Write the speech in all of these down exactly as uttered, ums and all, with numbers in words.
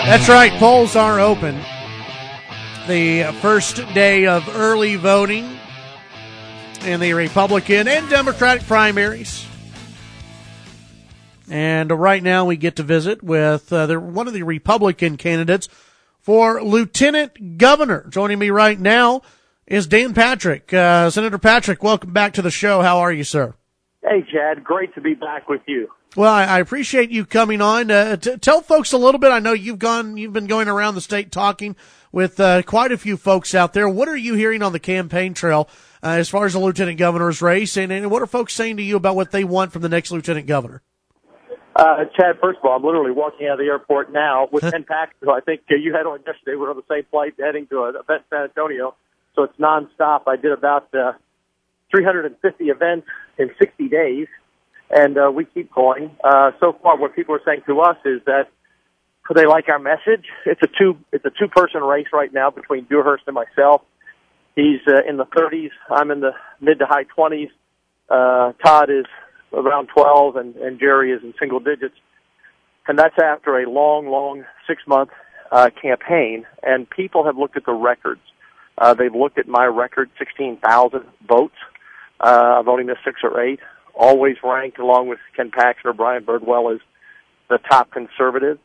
That's right. Polls are open. The first day of early voting in the Republican and Democratic primaries. And right now we get to visit with uh, the, one of the Republican candidates for Lieutenant Governor. Joining me right now is Dan Patrick. Uh, Senator Patrick, welcome back to the show. How are you, sir? Hey, Chad. Great to be back with you. Well, I, I appreciate you coming on. Uh, t- tell folks a little bit. I know you've gone, you've been going around the state talking with uh, quite a few folks out there. What are you hearing on the campaign trail uh, as far as the lieutenant governor's race, and, and what are folks saying to you about what they want from the next lieutenant governor? Uh, Chad, first of all, I'm literally walking out of the airport now with Ken Paxton, who I think uh, you had on yesterday. We're on the same flight heading to an event in San Antonio, so it's nonstop. I did about uh, three hundred fifty events in sixty days. And uh, we keep going. Uh, so far, what people are saying to us is that they like our message. It's a two it's a two person race right now between Dewhurst and myself. He's uh, in the thirties. I'm in the mid to high twenties. Uh, Todd is around twelve, and, and Jerry is in single digits. And that's after a long, long six month uh, campaign. And people have looked at the records. Uh, they've looked at my record, sixteen thousand votes. Uh, I've only missed six or eight. Always ranked, along with Ken Paxton or Brian Birdwell, as the top conservative.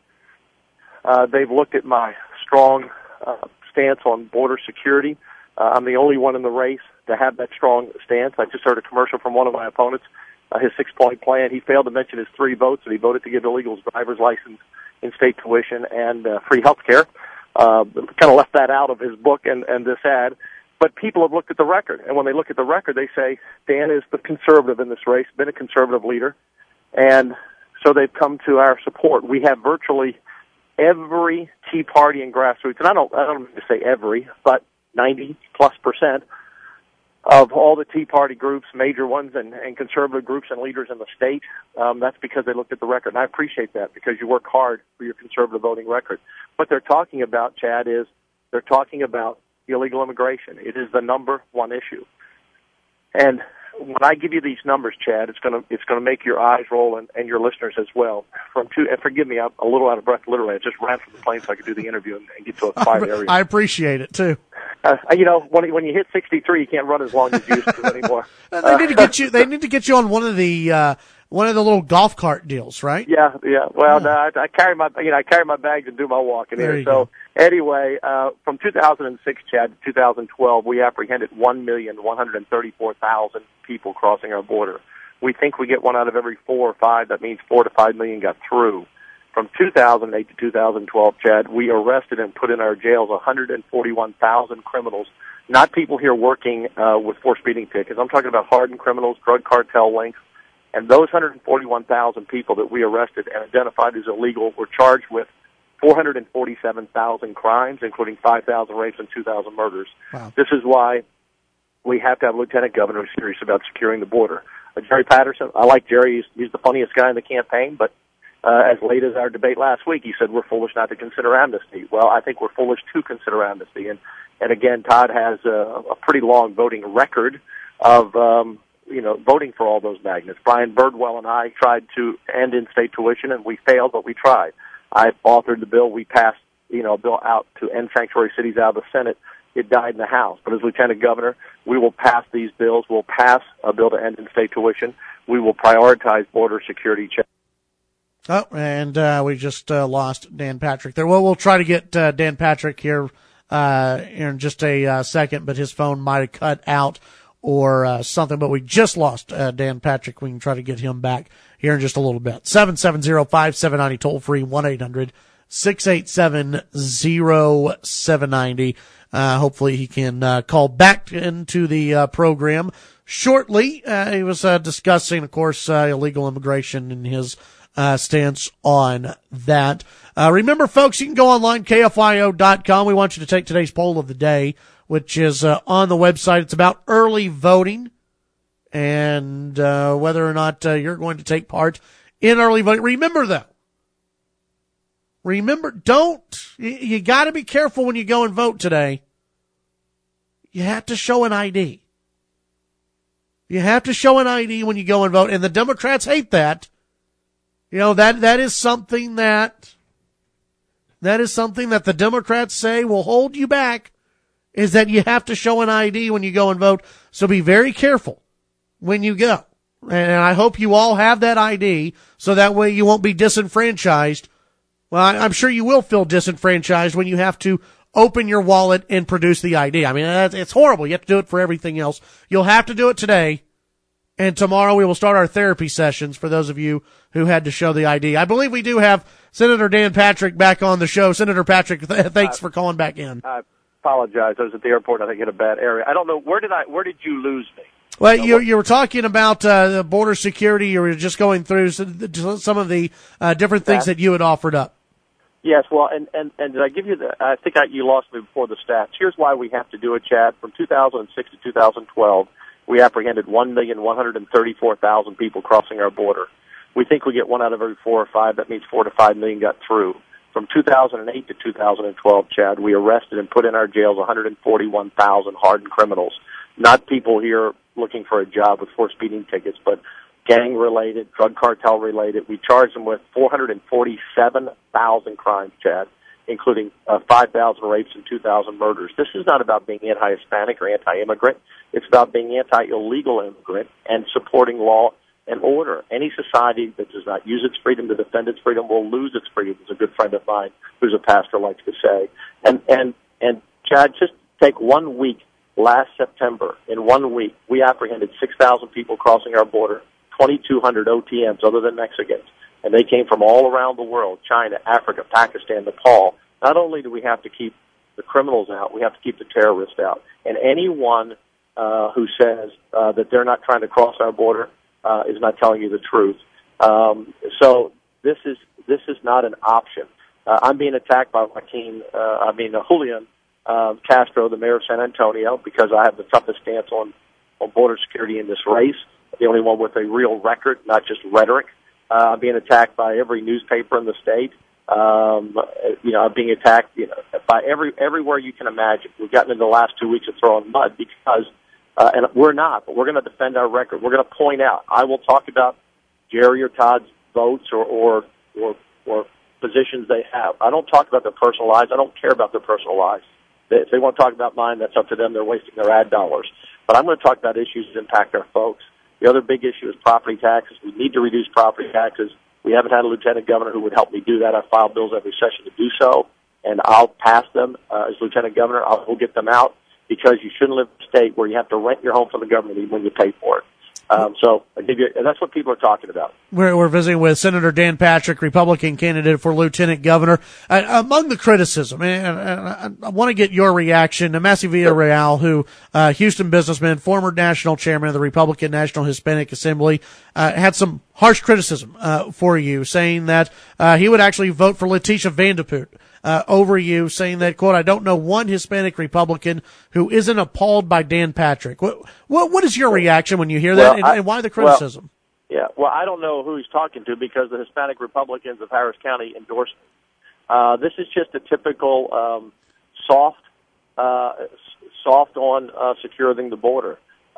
Uh, they've looked at my strong uh, stance on border security. Uh, I'm the only one in the race to have that strong stance. I just heard a commercial from one of my opponents, uh, his six-point plan. He failed to mention his three votes, and he voted to give illegals driver's license, in-state tuition, and uh, free health care. Uh, kind of left that out of his book and, and this ad. But people have looked at the record, and when they look at the record, they say, Dan is the conservative in this race, been a conservative leader, and so they've come to our support. We have virtually every Tea Party and grassroots, and I don't, I don't mean to say every, but ninety plus percent of all the Tea Party groups, major ones, and, and conservative groups and leaders in the state. Um, that's because they looked at the record, and I appreciate that because you work hard for your conservative voting record. What they're talking about, Chad, is they're talking about illegal immigration. It is the number one issue. And when I give you these numbers, Chad, it's going to it's going to make your eyes roll, and, and your listeners as well. From two, and forgive me, I'm a little out of breath. Literally, I just ran from the plane so I could do the interview and, and get to a quiet area. I appreciate it too. Uh, you know, when when you hit sixty-three, you can't run as long as you used to anymore. they need to get you. They need to get you on one of the uh, one of the little golf cart deals, right? Yeah, yeah. Well, yeah. No, I, I carry my you know I carry my bags and do my walking there here. You so go. Anyway, uh, from two thousand six, Chad, to two thousand twelve, we apprehended one million one hundred thirty-four thousand people crossing our border. We think we get one out of every four or five. That means four to five million got through. From two thousand eight to two thousand twelve, Chad, we arrested and put in our jails one hundred forty-one thousand criminals, not people here working uh, with four speeding tickets. I'm talking about hardened criminals, drug cartel links. And those one hundred forty-one thousand people that we arrested and identified as illegal were charged with four hundred forty-seven thousand crimes, including five thousand rapes and two thousand murders. Wow. This is why we have to have a lieutenant governor who's serious about securing the border. Uh, Jerry Patterson, I like Jerry. He's, he's the funniest guy in the campaign, but uh, as late as our debate last week, he said we're foolish not to consider amnesty. Well, I think we're foolish to consider amnesty. And, and again, Todd has a, a pretty long voting record of um, you know, voting for all those magnets. Brian Birdwell and I tried to end in-state tuition, and we failed, but we tried. I authored the bill. We passed, you know, a bill out to end sanctuary cities out of the Senate. It died in the House. But as lieutenant governor, we will pass these bills. We'll pass a bill to end in-state tuition. We will prioritize border security checks. Oh, and uh, we just uh, lost Dan Patrick there. Well, we'll try to get uh, Dan Patrick here uh, in just a uh, second, but his phone might have cut out or uh, something, but we just lost uh, Dan Patrick. We can try to get him back here in just a little bit. seven seven zero, five seven nine zero, toll free, one eight hundred, six eight seven, zero seven nine zero. Uh, hopefully he can uh, call back into the uh, program shortly. Uh, he was uh, discussing, of course, uh, illegal immigration and his uh, stance on that. Uh, remember, folks, you can go online, K F I O dot com. We want you to take today's poll of the day, which is uh, on the website. It's about early voting and uh, whether or not uh, you're going to take part in early voting. Remember, though, remember, don't, you, you got to be careful when you go and vote today. You have to show an I D. You have to show an I D when you go and vote, and the Democrats hate that. You know, that that is something that That is something that the Democrats say will hold you back, is that you have to show an I D when you go and vote. So be very careful when you go. And I hope you all have that I D so that way you won't be disenfranchised. Well, I'm sure you will feel disenfranchised when you have to open your wallet and produce the I D. I mean, it's horrible. You have to do it for everything else. You'll have to do it today. And tomorrow we will start our therapy sessions for those of you who had to show the I D. I believe we do have Senator Dan Patrick back on the show. Senator Patrick, th- thanks uh, for calling back in. I apologize. I was at the airport. I think in a bad area. I don't know. Where did I, where did you lose me? Well, you, you were talking about uh, the border security. You were just going through some of the uh, different things that you had offered up. Yes, well, and, and, and did I give you the, I think I, you lost me before the stats. Here's why we have to do it, Chad. From two thousand six to two thousand twelve, we apprehended one million one hundred thirty-four thousand people crossing our border. We think we get one out of every four or five. That means four to five million got through. From two thousand eight to two thousand twelve, Chad, we arrested and put in our jails one hundred forty-one thousand hardened criminals. Not people here looking for a job with four speeding tickets, but gang-related, drug cartel-related. We charged them with four hundred forty-seven thousand crimes, Chad, including uh, five thousand rapes and two thousand murders. This is not about being anti-Hispanic or anti-immigrant. It's about being anti-illegal immigrant and supporting law and order. Any society that does not use its freedom to defend its freedom will lose its freedom, as a good friend of mine who's a pastor likes to say. And, and, and Chad, just take one week. Last September, in one week, we apprehended six thousand people crossing our border, twenty-two hundred O T Ms other than Mexicans. And they came from all around the world, China, Africa, Pakistan, Nepal. Not only do we have to keep the criminals out, we have to keep the terrorists out. And anyone uh, who says uh, that they're not trying to cross our border uh, is not telling you the truth. Um, so this is this is not an option. Uh, I'm being attacked by Joaquin, uh, I mean, uh, Julian uh, Castro, the mayor of San Antonio, because I have the toughest stance on, on border security in this race, the only one with a real record, not just rhetoric. Uh, I'm being attacked by every newspaper in the state. Um, you know, I'm being attacked, you know, by every everywhere you can imagine. We've gotten into the last two weeks of throwing mud because, uh, and we're not, but we're going to defend our record. We're going to point out. I will talk about Jerry or Todd's votes or or or, or positions they have. I don't talk about their personal lives. I don't care about their personal lives. If they want to talk about mine, that's up to them. They're wasting their ad dollars. But I'm going to talk about issues that impact our folks. The other big issue is property taxes. We need to reduce property taxes. We haven't had a lieutenant governor who would help me do that. I file bills every session to do so, and I'll pass them uh, as lieutenant governor. I will get them out because you shouldn't live in a state where you have to rent your home from the government even when you pay for it. Um, so I give you, and that's what people are talking about. We're, we're visiting with Senator Dan Patrick, Republican candidate for lieutenant governor. Uh, among the criticism, and, and I, I want to get your reaction. Massey Villarreal, who uh, Houston businessman, former national chairman of the Republican National Hispanic Assembly, uh, had some harsh criticism uh, for you, saying that uh, he would actually vote for Letitia Vanderpoot uh, over you, saying that, quote, I don't know one Hispanic Republican who isn't appalled by Dan Patrick. What what, what is your reaction when you hear that, well, and, I, and why the criticism? Well, yeah, well, I don't know who he's talking to because the Hispanic Republicans of Harris County endorsed me. Uh, this is just a typical um, soft, uh, soft on uh, securing the border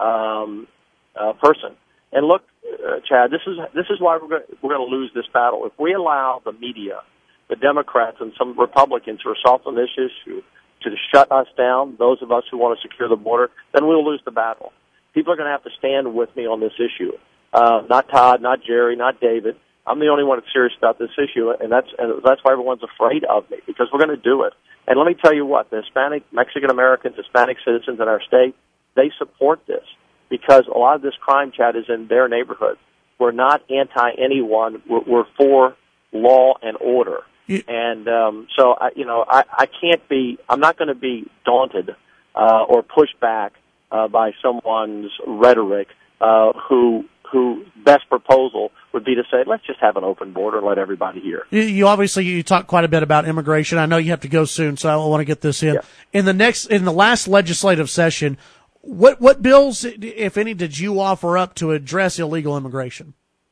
um, uh, person. And look, uh, Chad, this is this is why we're going we're going to lose this battle. If we allow the media, the Democrats, and some Republicans who are soft on this issue to shut us down, those of us who want to secure the border, then we'll lose the battle. People are going to have to stand with me on this issue. Uh, not Todd, not Jerry, not David. I'm the only one that's serious about this issue, and that's and that's why everyone's afraid of me, because we're going to do it. And let me tell you what, the Hispanic, Mexican Americans, Hispanic citizens in our state, they support this because a lot of this crime, Chad, is in their neighborhood. We're not anti-anyone. We're, we're for law and order. Yeah. And um, so, I, you know, I, I can't be, I'm not going to be daunted uh, or pushed back uh, by someone's rhetoric uh, who who best proposal would be to say, let's just have an open border and let everybody here. You, you obviously, you talk quite a bit about immigration. I know you have to go soon, so I want to get this in. Yeah. In the next, in the last legislative session, what what bills, if any, did you offer up to address illegal immigration?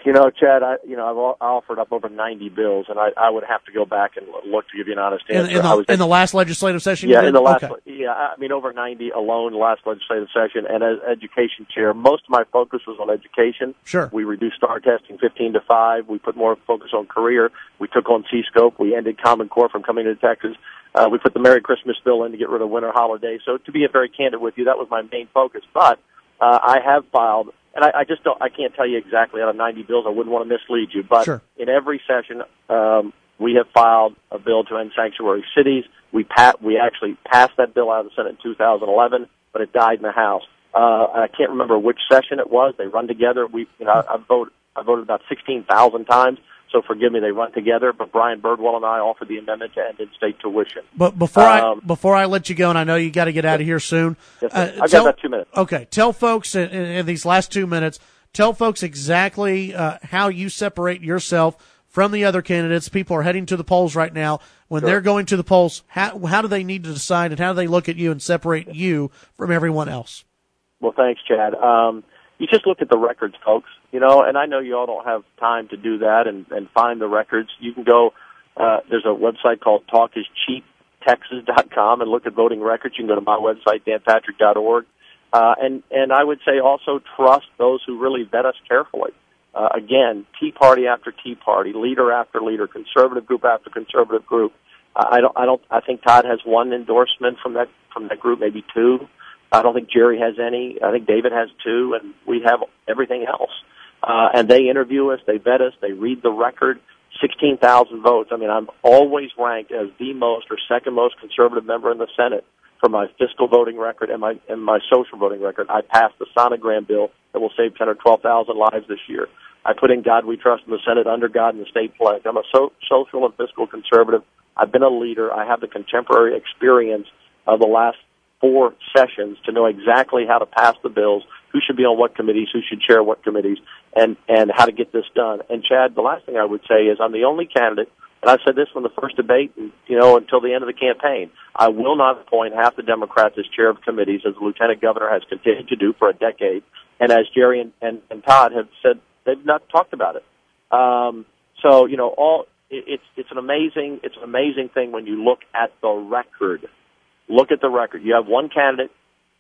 You know, Chad, I you know I've I offered up over ninety bills, and I, I would have to go back and look to give you an honest answer. In, in, the, I was, in the last legislative session? Yeah, in the last. Okay. Yeah, I mean over ninety alone last legislative session. And as education chair, most of my focus was on education. Sure. We reduced STAR testing fifteen to five. We put more focus on career. We took on C-Scope. We ended Common Core from coming to Texas. Uh, we put the Merry Christmas bill in to get rid of winter holidays. So to be very candid with you, that was my main focus. But uh, I have filed. And I, I just don't, I can't tell you exactly out of ninety bills. I wouldn't want to mislead you. But sure. in every session, um, we have filed a bill to end sanctuary cities. We pat, we actually passed that bill out of the Senate in two thousand eleven, but it died in the House. Uh, I can't remember which session it was. They run together. We, you know, I, I voted, I voted about sixteen thousand times. So forgive me, they run together. But Brian Birdwell and I offered the amendment to end in-state tuition. But before um, I before I let you go, and I know you got to get out of here soon. Yes, uh, I've tell, got about two minutes. Okay, tell folks in, in these last two minutes. Tell folks exactly uh, how you separate yourself from the other candidates. People are heading to the polls right now. When Sure. they're going to the polls, how how do they need to decide, and how do they look at you and separate you from everyone else? Well, thanks, Chad. Um, you just look at the records, folks, you know, and I know you all don't have time to do that and, and find the records. You can go, uh, there's a website called talk is cheap texas dot com and look at voting records. You can go to my website, dan patrick dot org. Uh, and, and I would say also trust those who really vet us carefully. Uh, again, Tea Party after Tea Party, leader after leader, conservative group after conservative group. Uh, I don't, I don't, I think Todd has one endorsement from that, from that group, maybe two. I don't think Jerry has any. I think David has two, and we have everything else. Uh, and they interview us, they vet us, they read the record. sixteen thousand votes. I mean, I'm always ranked as the most or second most conservative member in the Senate for my fiscal voting record and my and my social voting record. I passed the sonogram bill that will save ten or twelve thousand lives this year. I put in God We Trust in the Senate, under God in the state pledge. I'm a so, social and fiscal conservative. I've been a leader. I have the contemporary experience of the last four sessions to know exactly how to pass the bills, who should be on what committees, who should chair what committees, and, and how to get this done. And, Chad, the last thing I would say is I'm the only candidate, and I said this from the first debate, and, you know, until the end of the campaign, I will not appoint half the Democrats as chair of committees, as the lieutenant governor has continued to do for a decade, and as Jerry and, and, and Todd have said, they've not talked about it. Um, so, you know, all it, it's it's an amazing it's an amazing thing when you look at the record. Look at the record. You have one candidate,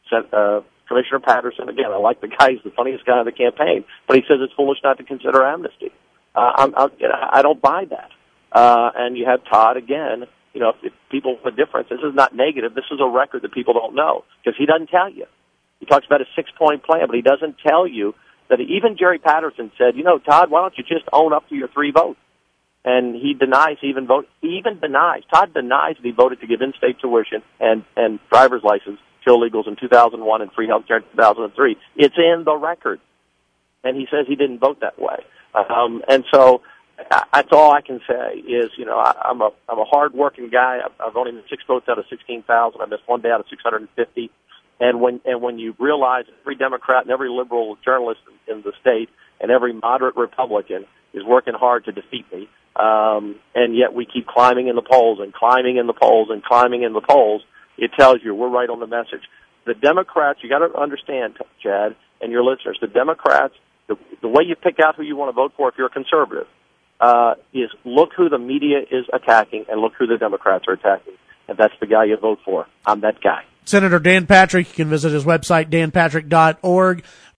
uh, Commissioner Patterson. Again, I like the guy. He's the funniest guy in the campaign, but he says it's foolish not to consider amnesty. Uh, I'm, I'm, I don't buy that. Uh, and you have Todd again. You know, if, if people want a difference, this is not negative. This is a record that people don't know because he doesn't tell you. He talks about a six-point plan, but he doesn't tell you that even Jerry Patterson said, you know, Todd, why don't you just own up to your three votes? And he denies he even vote. He even denies. Todd denies that he voted to give in-state tuition and and driver's license to illegals in two thousand one and free health care in two thousand three. It's in the record, and he says he didn't vote that way. Um, and so I, that's all I can say is, you know, I, I'm a I'm a hard-working guy. I've, I've only been six votes out of sixteen thousand. I missed one day out of six hundred fifty. And when and when you realize every Democrat and every liberal journalist in, in the state and every moderate Republican is working hard to defeat me. Um, and yet we keep climbing in the polls and climbing in the polls and climbing in the polls. It tells you we're right on the message. The Democrats, you got to understand, Chad, and your listeners, the Democrats, the, the way you pick out who you want to vote for if you're a conservative, uh, is look who the media is attacking and look who the Democrats are attacking. And that's the guy you vote for. I'm that guy. Senator Dan Patrick, you can visit his website, dan patrick dot org.